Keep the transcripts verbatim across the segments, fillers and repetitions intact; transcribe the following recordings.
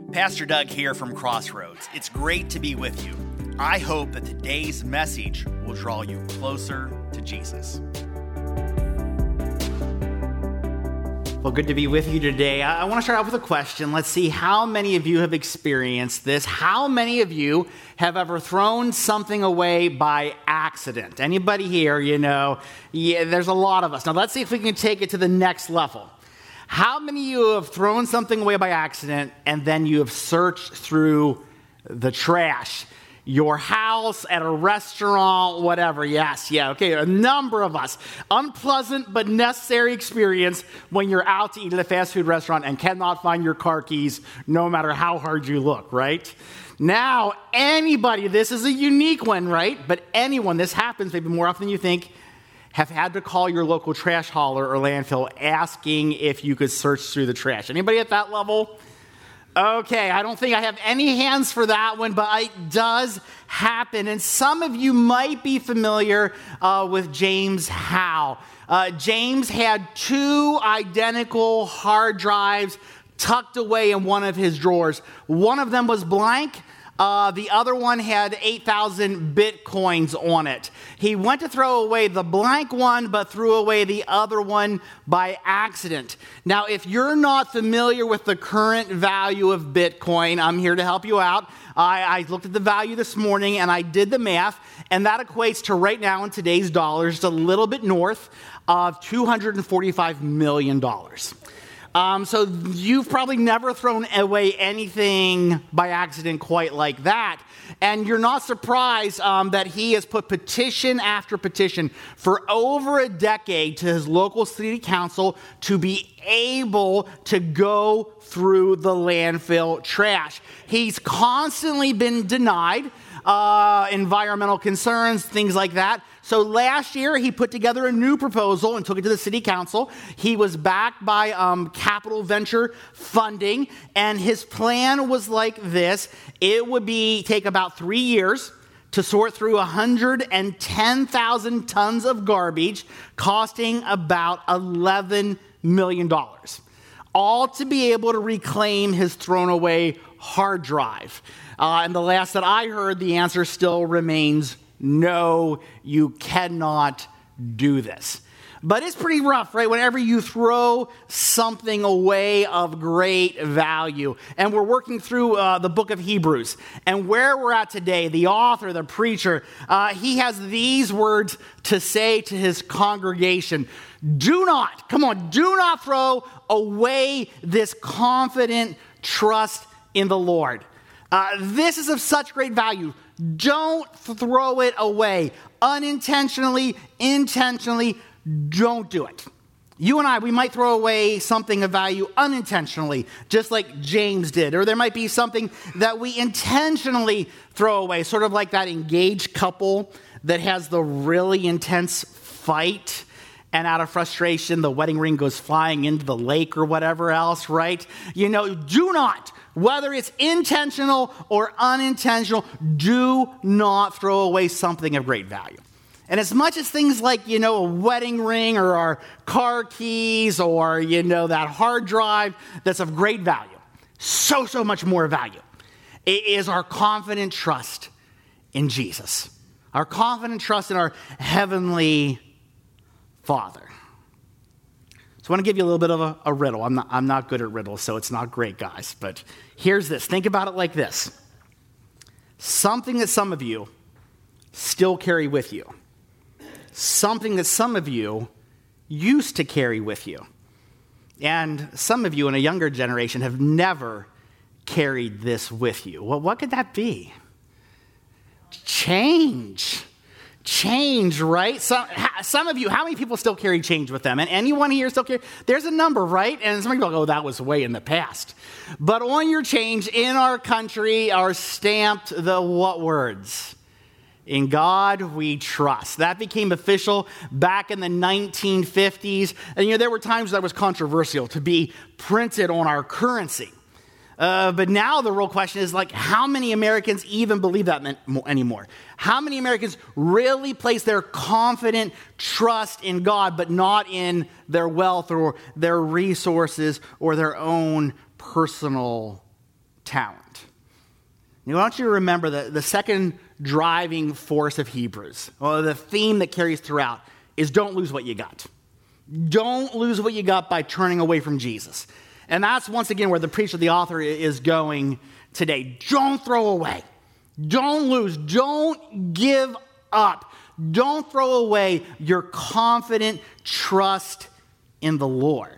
Pastor Doug here from Crossroads. It's great to be with you. I hope that today's message will draw you closer to Jesus. Well, good to be with you today. I want to start off with a question. Let's see how many of you have experienced this. How many of you have ever thrown something away by accident? Anybody here, you know, yeah, there's a lot of us. Now, let's see if we can take it to the next level. How many of you have thrown something away by accident and then you have searched through the trash? Your house, at a restaurant, whatever. Yes, yeah, okay, a number of us. Unpleasant but necessary experience when you're out to eat at a fast food restaurant and cannot find your car keys no matter how hard you look, right? Now, anybody, this is a unique one, right? But anyone, this happens maybe more often than you think, have had to call your local trash hauler or landfill asking if you could search through the trash. Anybody at that level? Okay, I don't think I have any hands for that one, but it does happen. And some of you might be familiar uh, with James Howe. Uh, James had two identical hard drives tucked away in one of his drawers. One of them was blank. Uh, the other one had eight thousand bitcoins on it. He went to throw away the blank one, but threw away the other one by accident. Now, if you're not familiar with the current value of Bitcoin, I'm here to help you out. I, I looked at the value this morning, and I did the math, and that equates to right now in today's dollars, just a little bit north of two hundred forty-five million dollars. Um, so you've probably never thrown away anything by accident quite like that. And you're not surprised um, that he has put petition after petition for over a decade to his local city council to be able to go through the landfill trash. He's constantly been denied uh, environmental concerns, things like that. So last year, he put together a new proposal and took it to the city council. He was backed by um, capital venture funding, and his plan was like this. It would be take about three years to sort through one hundred ten thousand tons of garbage, costing about eleven million dollars, all to be able to reclaim his thrown away hard drive. Uh, and the last that I heard, the answer still remains no, you cannot do this. But it's pretty rough, right? Whenever you throw something away of great value. And we're working through uh, the book of Hebrews. And where we're at today, the author, the preacher, uh, he has these words to say to his congregation. Do not, come on, do not throw away this confident trust in the Lord. Uh, this is of such great value. Don't throw it away. Unintentionally, intentionally, don't do it. You and I, we might throw away something of value unintentionally, just like James did. Or there might be something that we intentionally throw away, sort of like that engaged couple that has the really intense fight, and out of frustration, the wedding ring goes flying into the lake or whatever else, right? You know, do not, whether it's intentional or unintentional, do not throw away something of great value. And as much as things like, you know, a wedding ring or our car keys or, you know, that hard drive that's of great value, so, so much more value, it is our confident trust in Jesus. Our confident trust in our heavenly Father. So I want to give you a little bit of a, a riddle. I'm not, I'm not good at riddles, so it's not great, guys. But here's this. Think about it like this. Something that some of you still carry with you. Something that some of you used to carry with you. And some of you in a younger generation have never carried this with you. Well, what could that be? Change. Change, right? Some, some of you, how many people still carry change with them? And anyone here still carry? There's a number, right? And some people go, oh, that was way in the past. But on your change in our country are stamped the what words? In God we trust. That became official back in the nineteen fifties. And you know, there were times that was controversial to be printed on our currency. Uh, but now the real question is, like, how many Americans even believe that anymore? How many Americans really place their confident trust in God, but not in their wealth or their resources or their own personal talent. Now, I want you to remember that the second driving force of Hebrews, or the theme that carries throughout, is don't lose what you got. Don't lose what you got by turning away from Jesus. And that's once again where the preacher, the author, is going today. Don't throw away. Don't lose. Don't give up. Don't throw away your confident trust in the Lord.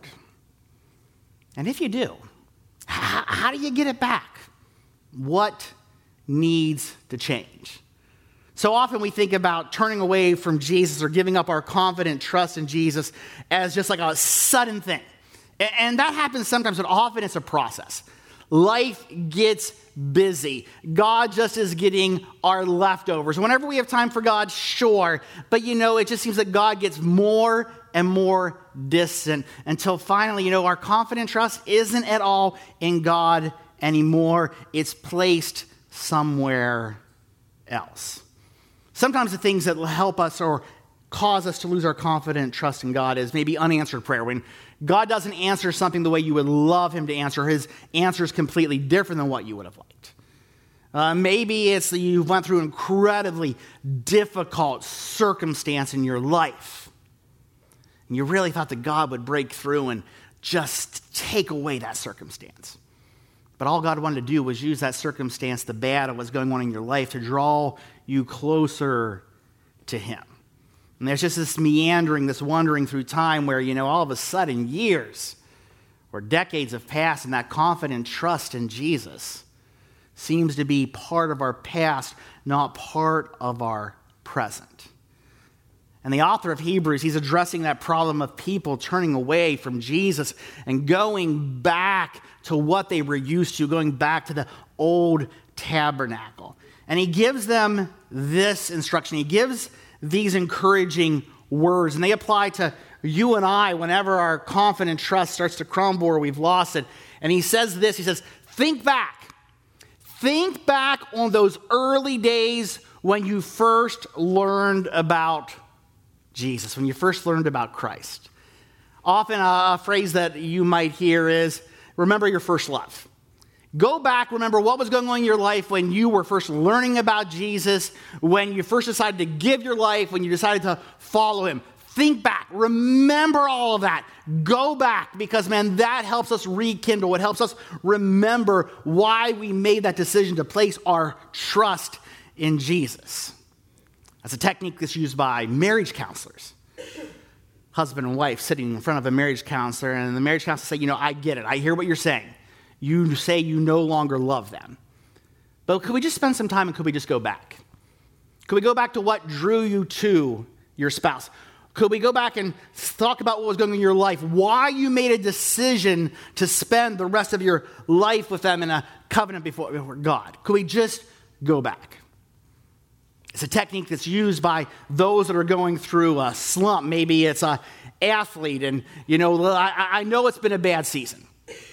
And if you do, how, how do you get it back? What needs to change? So often we think about turning away from Jesus or giving up our confident trust in Jesus as just like a sudden thing. And that happens sometimes, but often it's a process. Life gets busy. God just is getting our leftovers. Whenever we have time for God, sure. But you know, it just seems that God gets more and more distant until finally, you know, our confident trust isn't at all in God anymore. It's placed somewhere else. Sometimes the things that will help us or cause us to lose our confident trust in God is maybe unanswered prayer. When God doesn't answer something the way you would love him to answer, his answer is completely different than what you would have liked. Uh, maybe it's that you've went through an incredibly difficult circumstance in your life. And you really thought that God would break through and just take away that circumstance. But all God wanted to do was use that circumstance, the bad of what's going on in your life, to draw you closer to him. And there's just this meandering, this wandering through time where, you know, all of a sudden, years or decades have passed, and that confident trust in Jesus seems to be part of our past, not part of our present. And the author of Hebrews, he's addressing that problem of people turning away from Jesus and going back to what they were used to, going back to the old tabernacle. And he gives them this instruction. He gives these encouraging words, and they apply to you and I whenever our confident trust starts to crumble or we've lost it. And he says this, he says, think back. Think back on those early days when you first learned about Jesus, when you first learned about Christ. Often a, a phrase that you might hear is, remember your first love. Go back, remember what was going on in your life when you were first learning about Jesus, when you first decided to give your life, when you decided to follow him. Think back. Remember all of that. Go back because, man, that helps us rekindle. It helps us remember why we made that decision to place our trust in Jesus. That's a technique that's used by marriage counselors. Husband and wife sitting in front of a marriage counselor, and the marriage counselor say, you know, I get it. I hear what you're saying. You say you no longer love them. But could we just spend some time and could we just go back? Could we go back to what drew you to your spouse? Could we go back and talk about what was going on in your life? Why you made a decision to spend the rest of your life with them in a covenant before, before God? Could we just go back? It's a technique that's used by those that are going through a slump. Maybe it's an athlete, and you know, I, I know it's been a bad season.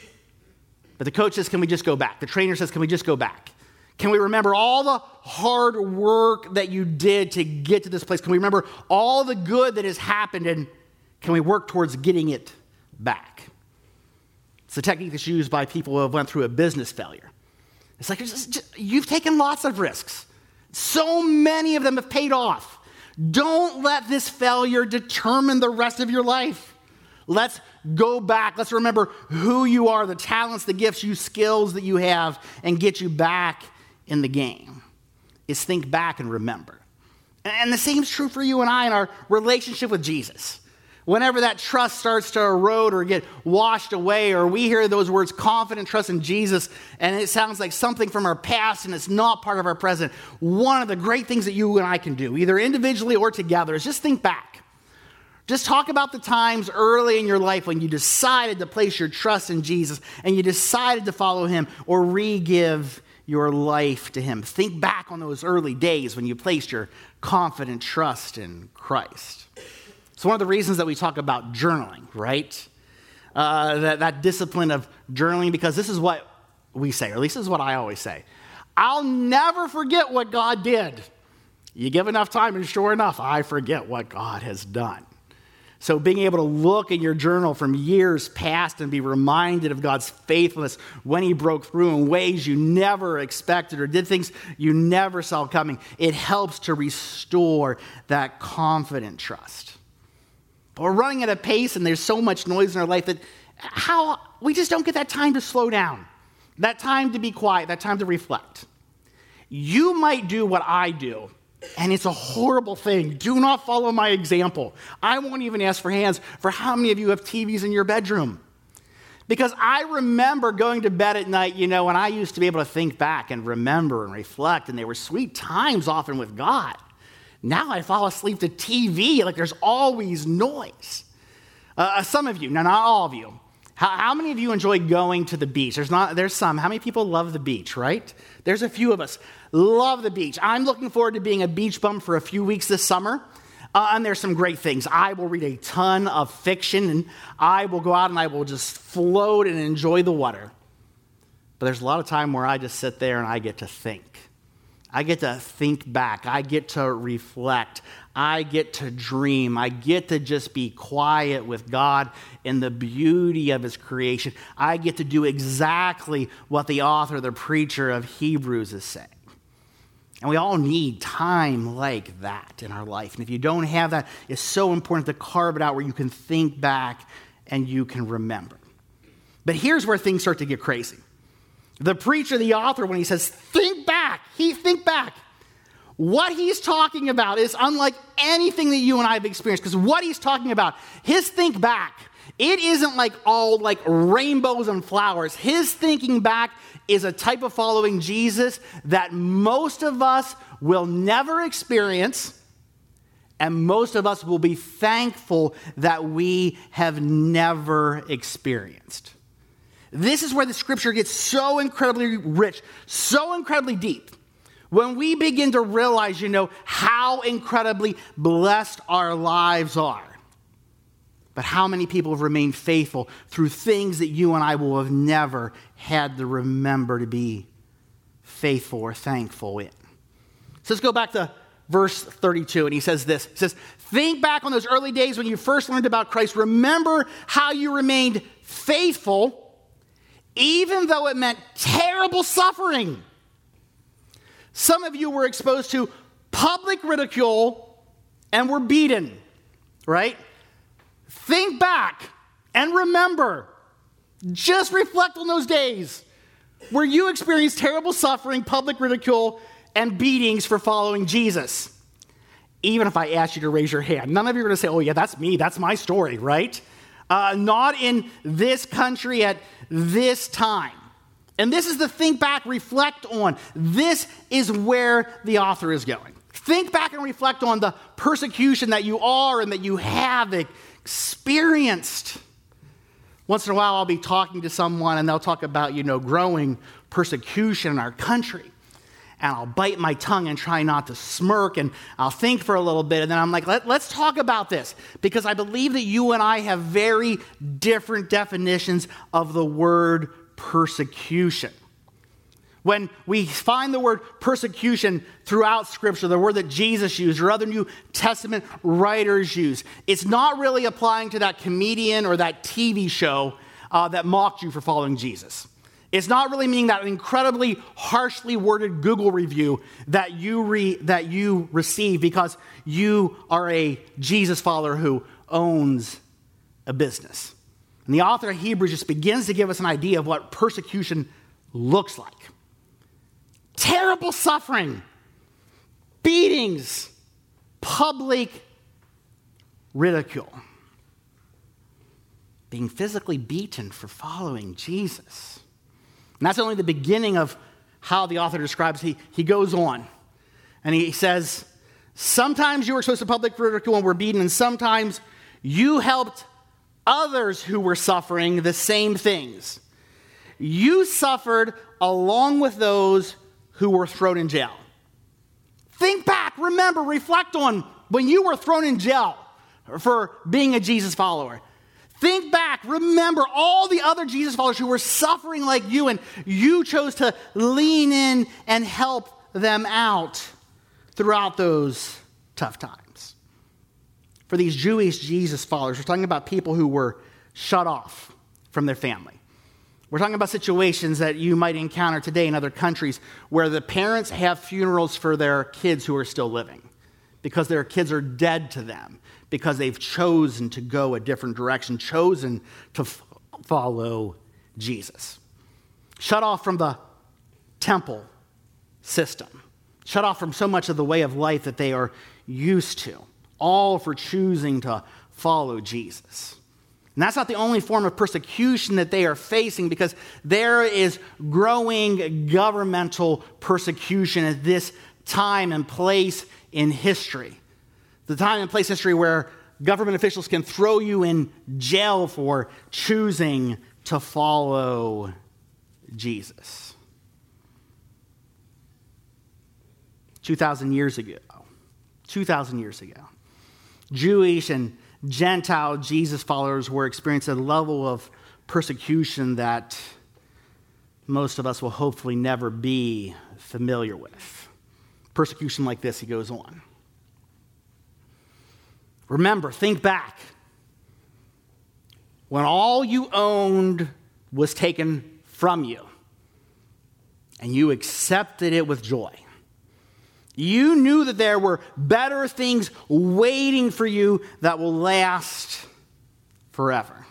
But the coach says, can we just go back? The trainer says, can we just go back? Can we remember all the hard work that you did to get to this place? Can we remember all the good that has happened, and can we work towards getting it back? It's a technique that's used by people who have went through a business failure. It's like, it's just, you've taken lots of risks. So many of them have paid off. Don't let this failure determine the rest of your life. Let's go back. Let's remember who you are, the talents, the gifts, you skills that you have, and get you back in the game. Is think back and remember. And the same is true for you and I in our relationship with Jesus. Whenever that trust starts to erode or get washed away, or we hear those words, confident trust in Jesus, and it sounds like something from our past and it's not part of our present, one of the great things that you and I can do, either individually or together, is just think back. Just talk about the times early in your life when you decided to place your trust in Jesus and you decided to follow him or re-give your life to him. Think back on those early days when you placed your confident trust in Christ. It's one of the reasons that we talk about journaling, right? Uh, that, that discipline of journaling, because this is what we say, or at least this is what I always say. I'll never forget what God did. You give enough time, and sure enough, I forget what God has done. So being able to look in your journal from years past and be reminded of God's faithfulness when he broke through in ways you never expected or did things you never saw coming, it helps to restore that confident trust. But we're running at a pace and there's so much noise in our life that how we just don't get that time to slow down, that time to be quiet, that time to reflect. You might do what I do, and it's a horrible thing. Do not follow my example. I won't even ask for hands for how many of you have T Vs in your bedroom. Because I remember going to bed at night, you know, and I used to be able to think back and remember and reflect, and they were sweet times often with God. Now I fall asleep to T V, like there's always noise. Uh, some of you, now not all of you, how, how many of you enjoy going to the beach? There's not. There's some. How many people love the beach, right? There's a few of us. Love the beach. I'm looking forward to being a beach bum for a few weeks this summer. Uh, and there's some great things. I will read a ton of fiction, and I will go out and I will just float and enjoy the water. But there's a lot of time where I just sit there and I get to think. I get to think back. I get to reflect. I get to dream. I get to just be quiet with God in the beauty of his creation. I get to do exactly what the author, the preacher of Hebrews is saying. And we all need time like that in our life. And if you don't have that, it's so important to carve it out where you can think back and you can remember. But here's where things start to get crazy. The preacher, the author, when he says, think back, he think back. What he's talking about is unlike anything that you and I have experienced, because what he's talking about, his think back, it isn't like all like rainbows and flowers. His thinking back is a type of following Jesus that most of us will never experience, and most of us will be thankful that we have never experienced. This is where the scripture gets so incredibly rich, so incredibly deep. When we begin to realize, you know, how incredibly blessed our lives are. But how many people have remained faithful through things that you and I will have never had to remember to be faithful or thankful in. So let's go back to verse thirty-two, and he says this. He says, think back on those early days when you first learned about Christ. Remember how you remained faithful even though it meant terrible suffering. Some of you were exposed to public ridicule and were beaten, right? Think back and remember. Just reflect on those days where you experienced terrible suffering, public ridicule, and beatings for following Jesus. Even if I asked you to raise your hand, none of you are going to say, oh yeah, that's me, that's my story, right? Uh, not in this country at this time. And this is the think back, reflect on. This is where the author is going. Think back and reflect on the persecution that you are and that you have experienced. Once in a while, I'll be talking to someone and they'll talk about, you know, growing persecution in our country. And I'll bite my tongue and try not to smirk, and I'll think for a little bit, and then I'm like, Let, let's talk about this, because I believe that you and I have very different definitions of the word persecution. When we find the word persecution throughout Scripture, the word that Jesus used or other New Testament writers use, it's not really applying to that comedian or that T V show uh, that mocked you for following Jesus. It's not really meaning that incredibly harshly worded Google review that you re, that you receive because you are a Jesus follower who owns a business. And the author of Hebrews just begins to give us an idea of what persecution looks like. Terrible suffering, beatings, public ridicule, being physically beaten for following Jesus. And that's only the beginning of how the author describes. He, he goes on and he says, sometimes you were exposed to public ridicule and were beaten, and sometimes you helped others who were suffering the same things. You suffered along with those who were thrown in jail. Think back, remember, reflect on when you were thrown in jail for being a Jesus follower. Think back, remember all the other Jesus followers who were suffering like you, and you chose to lean in and help them out throughout those tough times. For these Jewish Jesus followers, we're talking about people who were shut off from their family. We're talking about situations that you might encounter today in other countries where the parents have funerals for their kids who are still living because their kids are dead to them, because they've chosen to go a different direction, chosen to f- follow Jesus. Shut off from the temple system, shut off from so much of the way of life that they are used to, all for choosing to follow Jesus. And that's not the only form of persecution that they are facing, because there is growing governmental persecution at this time and place in history. The time and place in history where government officials can throw you in jail for choosing to follow Jesus. two thousand years ago, two thousand years ago, Jewish and Gentile Jesus followers were experiencing a level of persecution that most of us will hopefully never be familiar with. Persecution like this, he goes on. Remember, think back. When all you owned was taken from you, and you accepted it with joy. You knew that there were better things waiting for you that will last forever.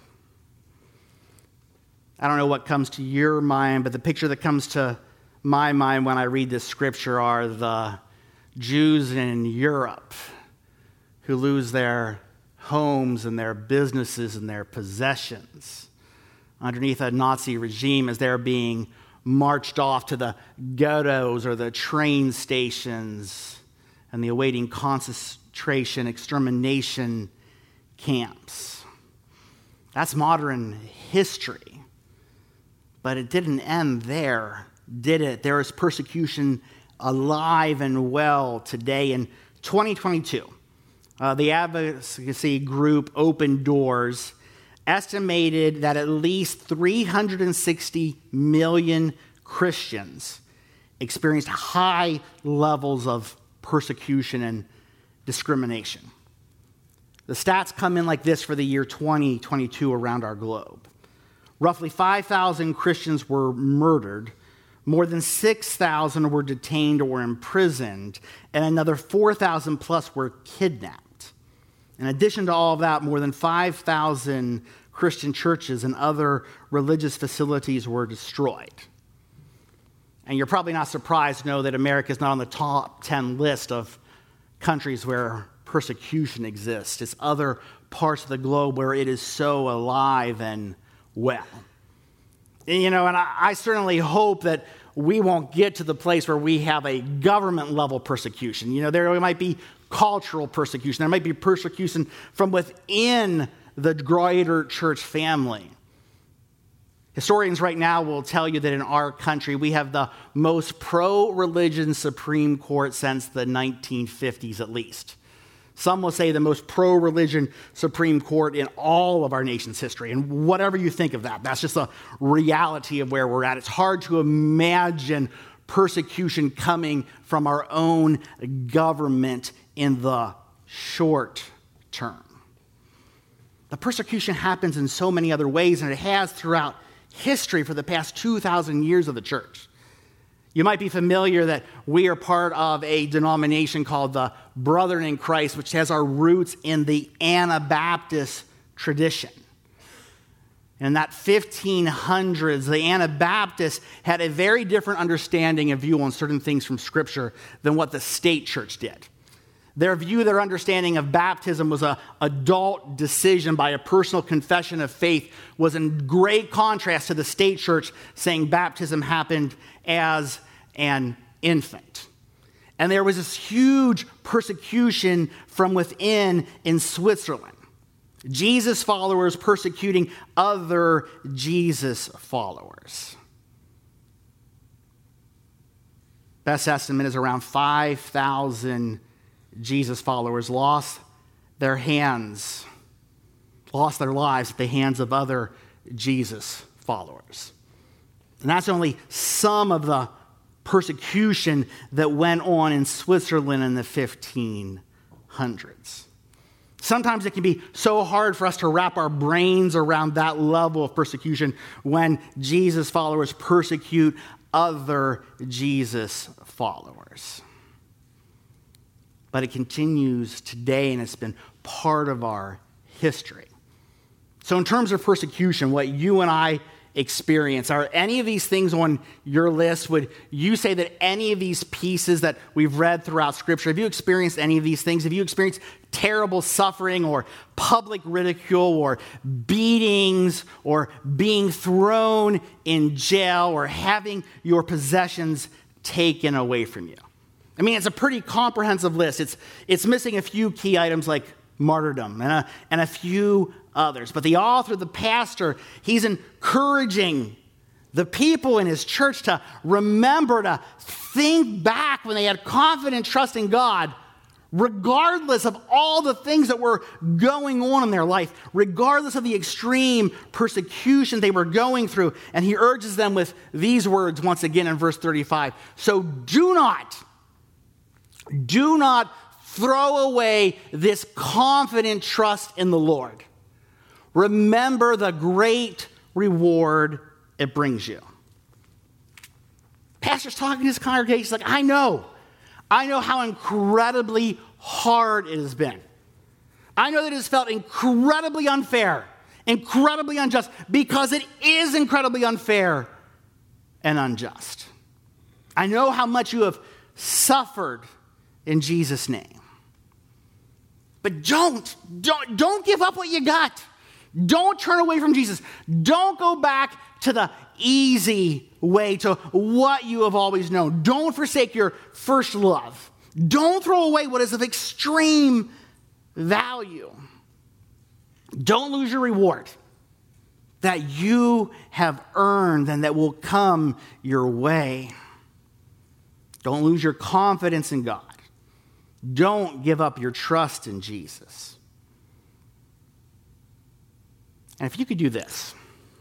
I don't know what comes to your mind, but the picture that comes to my mind when I read this scripture are the Jews in Europe who lose their homes and their businesses and their possessions underneath a Nazi regime as they're being marched off to the ghettos or the train stations and the awaiting concentration, extermination camps. That's modern history. But it didn't end there, did it? There is persecution alive and well today. In twenty twenty-two, uh, the advocacy group Open Doors estimated that at least three hundred sixty million Christians experienced high levels of persecution and discrimination. The stats come in like this for the year twenty twenty-two around our globe. Roughly five thousand Christians were murdered, more than six thousand were detained or imprisoned, and another four thousand plus were kidnapped. In addition to all of that, more than five thousand Christian churches and other religious facilities were destroyed. And you're probably not surprised to know that America is not on the top ten list of countries where persecution exists. It's other parts of the globe where it is so alive and well. And, you know, and I, I certainly hope that we won't get to the place where we have a government level persecution. You know, there might be cultural persecution. There might be persecution from within the greater church family. Historians right now will tell you that in our country, we have the most pro-religion Supreme Court since the nineteen fifties at least. Some will say the most pro-religion Supreme Court in all of our nation's history. And whatever you think of that, that's just a reality of where we're at. It's hard to imagine persecution coming from our own government in the short term. The persecution happens in so many other ways, and it has throughout history for the past two thousand years of the church. You might be familiar that we are part of a denomination called the Brethren in Christ, which has our roots in the Anabaptist tradition. In that fifteen hundreds, the Anabaptists had a very different understanding and view on certain things from Scripture than what the state church did. Their view, their understanding of baptism was an adult decision by a personal confession of faith, was in great contrast to the state church saying baptism happened as an infant. And there was this huge persecution from within in Switzerland. Jesus followers persecuting other Jesus followers. Best estimate is around five thousand Jesus followers lost their hands, lost their lives at the hands of other Jesus followers. And that's only some of the persecution that went on in Switzerland in the fifteen hundreds. Sometimes it can be so hard for us to wrap our brains around that level of persecution when Jesus followers persecute other Jesus followers. But it continues today, and it's been part of our history. So in terms of persecution, what you and I experience, are any of these things on your list? Would you say that any of these pieces that we've read throughout Scripture, have you experienced any of these things? Have you experienced terrible suffering or public ridicule or beatings or being thrown in jail or having your possessions taken away from you? I mean, it's a pretty comprehensive list. It's, it's missing a few key items like martyrdom and a, and a few others. But the author, the pastor, he's encouraging the people in his church to remember to think back when they had confident trust in God, regardless of all the things that were going on in their life, regardless of the extreme persecution they were going through. And he urges them with these words once again in verse thirty-five. So do not, do not throw away this confident trust in the Lord. Remember the great reward it brings you. Pastor's talking to his congregation. He's like, I know. I know how incredibly hard it has been. I know that it has felt incredibly unfair, incredibly unjust, because it is incredibly unfair and unjust. I know how much you have suffered in Jesus' name. But don't, don't, don't give up what you got. Don't turn away from Jesus. Don't go back to the easy way, to what you have always known. Don't forsake your first love. Don't throw away what is of extreme value. Don't lose your reward that you have earned and that will come your way. Don't lose your confidence in God. Don't give up your trust in Jesus. And if you could do this,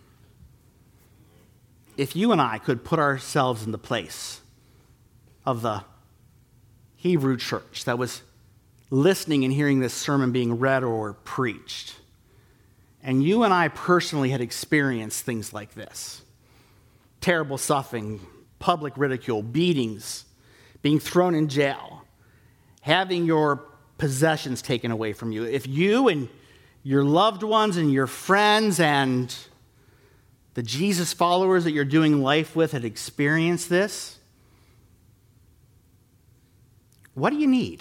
if you and I could put ourselves in the place of the Hebrew church that was listening and hearing this sermon being read or preached, and you and I personally had experienced things like this, terrible suffering, public ridicule, beatings, being thrown in jail, having your possessions taken away from you, if you and your loved ones and your friends and the Jesus followers that you're doing life with had experienced this, what do you need?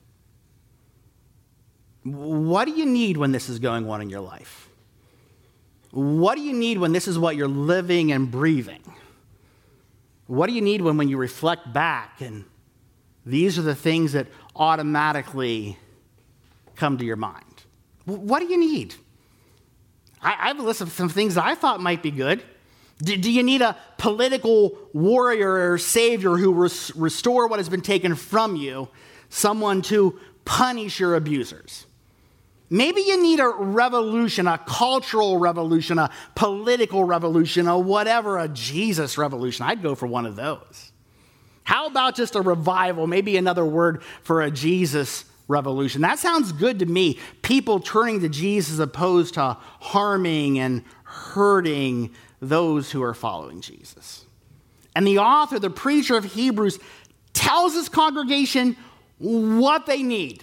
What do you need when this is going on in your life? What do you need when this is what you're living and breathing? What do you need when, when you reflect back and these are the things that automatically come to your mind? What do you need? I, I have a list of some things that I thought might be good. Do, do you need a political warrior or savior who res, restore what has been taken from you? Someone to punish your abusers? Maybe you need a revolution, a cultural revolution, a political revolution, a whatever, a Jesus revolution. I'd go for one of those. How about just a revival? Maybe another word for a Jesus revolution. That sounds good to me. People turning to Jesus as opposed to harming and hurting those who are following Jesus. And the author, the preacher of Hebrews, tells his congregation what they need.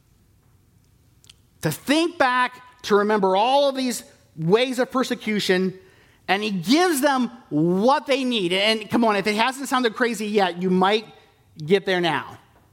To think back, to remember all of these ways of persecution, and he gives them what they need. And come on, if it hasn't sounded crazy yet, you might get there now.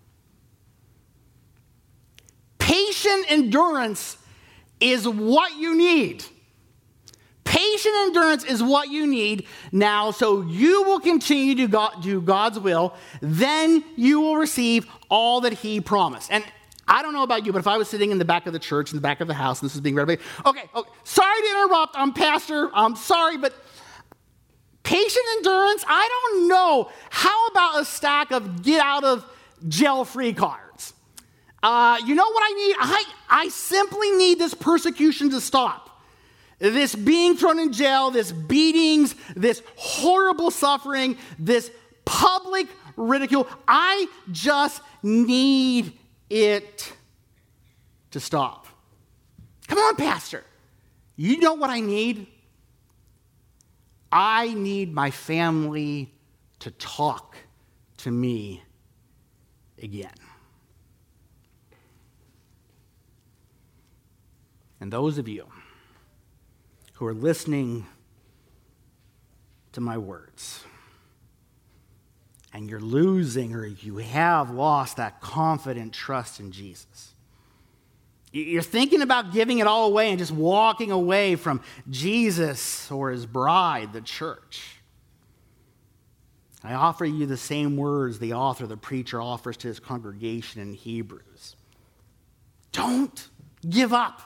Patient endurance is what you need. Patient endurance is what you need now, so you will continue to God, do God's will. Then you will receive all that he promised. And I don't know about you, but if I was sitting in the back of the church, in the back of the house, and this is being read, okay, okay, sorry to interrupt, I'm pastor, I'm sorry, but patient endurance, I don't know. How about a stack of get out of jail free cards? Uh, you know what I need? I, I simply need this persecution to stop. This being thrown in jail, this beatings, this horrible suffering, this public ridicule. I just need it to stop. Come on, Pastor. You know what I need? I need my family to talk to me again. And those of you who are listening to my words, and you're losing or you have lost that confident trust in Jesus, you're thinking about giving it all away and just walking away from Jesus or his bride, the church, I offer you the same words the author, the preacher, offers to his congregation in Hebrews. Don't give up.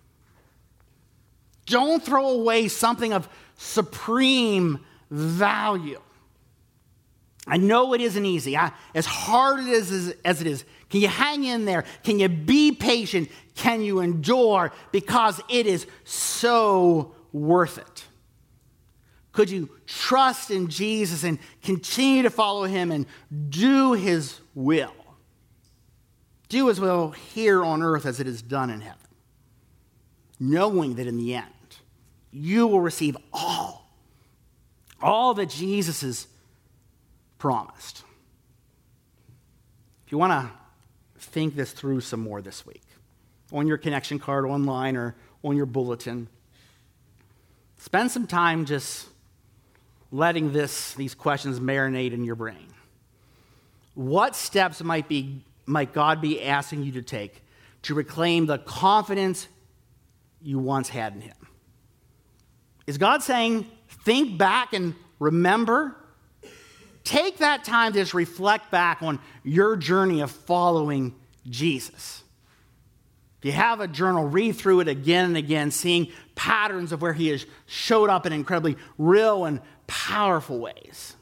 Don't throw away something of supreme value. I know it isn't easy. I, as hard it is as, as it is, can you hang in there? Can you be patient? Can you endure? Because it is so worth it. Could you trust in Jesus and continue to follow him and do his will? Do his will here on earth as it is done in heaven, knowing that in the end, you will receive all, all that Jesus has promised. If you want to think this through some more this week, on your connection card online or on your bulletin, spend some time just letting this, these questions marinate in your brain. What steps might be, might God be asking you to take to reclaim the confidence you once had in him? Is God saying, think back and remember? Take that time to just reflect back on your journey of following Jesus. If you have a journal, read through it again and again, seeing patterns of where he has showed up in incredibly real and powerful ways.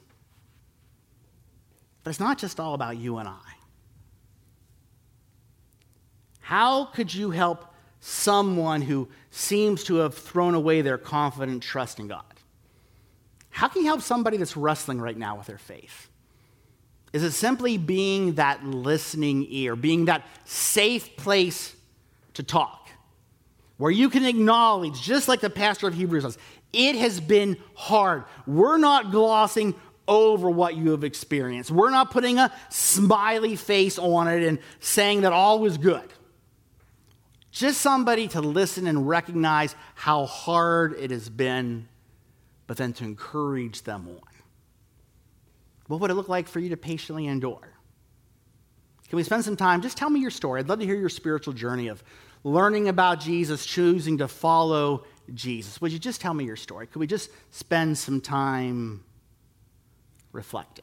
But it's not just all about you and I. How could you help someone who seems to have thrown away their confident trust in God? How can you help somebody that's wrestling right now with their faith? Is it simply being that listening ear, being that safe place to talk, where you can acknowledge, just like the pastor of Hebrews says, it has been hard. We're not glossing over what you have experienced. We're not putting a smiley face on it and saying that all was good. Just somebody to listen and recognize how hard it has been, but then to encourage them on. What would it look like for you to patiently endure? Can we spend some time? Just tell me your story. I'd love to hear your spiritual journey of learning about Jesus, choosing to follow Jesus. Would you just tell me your story? Could we just spend some time reflecting?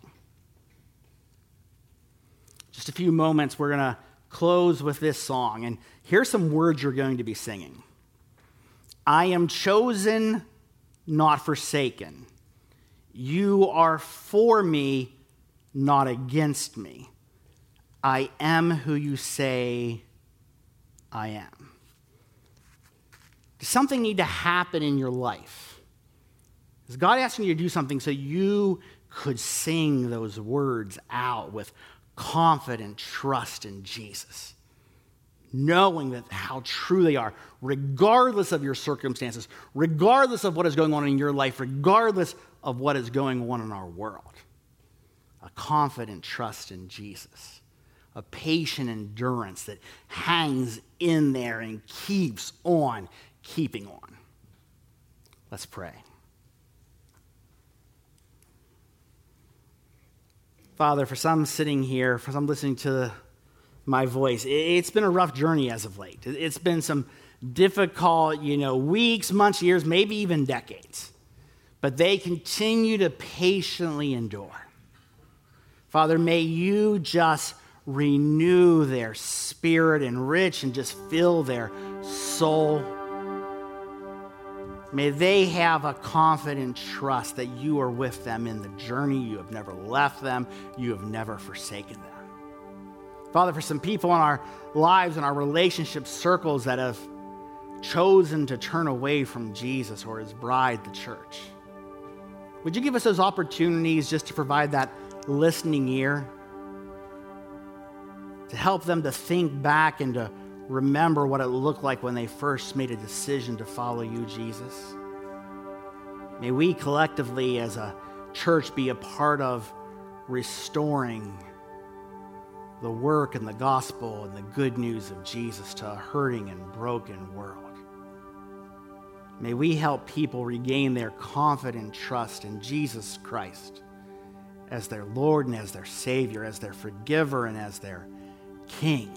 Just a few moments, we're going to close with this song. And here's some words you're going to be singing. I am chosen, not forsaken. You are for me, not against me. I am who you say I am. Does something need to happen in your life? Is God asking you to do something so you could sing those words out with confident trust in Jesus, knowing that how true they are, regardless of your circumstances, regardless of what is going on in your life, regardless of what is going on in our world? A confident trust in Jesus, a patient endurance that hangs in there and keeps on keeping on. Let's pray. Father, for some sitting here, for some listening to my voice, it's been a rough journey as of late. It's been some difficult, you know, weeks, months, years, maybe even decades. But they continue to patiently endure. Father, may you just renew their spirit, enrich and just fill their soul. May they have a confident trust that you are with them in the journey. You have never left them. You have never forsaken them. Father, for some people in our lives and our relationship circles that have chosen to turn away from Jesus or his bride, the church, would you give us those opportunities just to provide that listening ear, to help them to think back and to remember what it looked like when they first made a decision to follow you, Jesus. May we collectively as a church be a part of restoring the work and the gospel and the good news of Jesus to a hurting and broken world. May we help people regain their confident trust in Jesus Christ as their Lord and as their Savior, as their forgiver and as their King.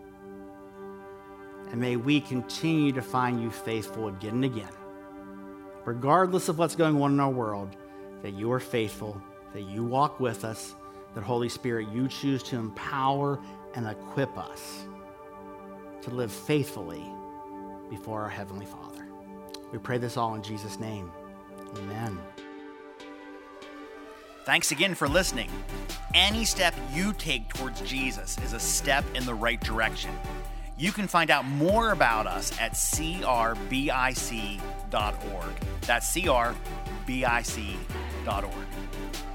And may we continue to find you faithful again and again, regardless of what's going on in our world, that you are faithful, that you walk with us, that Holy Spirit, you choose to empower and equip us to live faithfully before our Heavenly Father. We pray this all in Jesus' name. Amen. Thanks again for listening. Any step you take towards Jesus is a step in the right direction. You can find out more about us at c r b i c dot org. That's c r b i c dot org.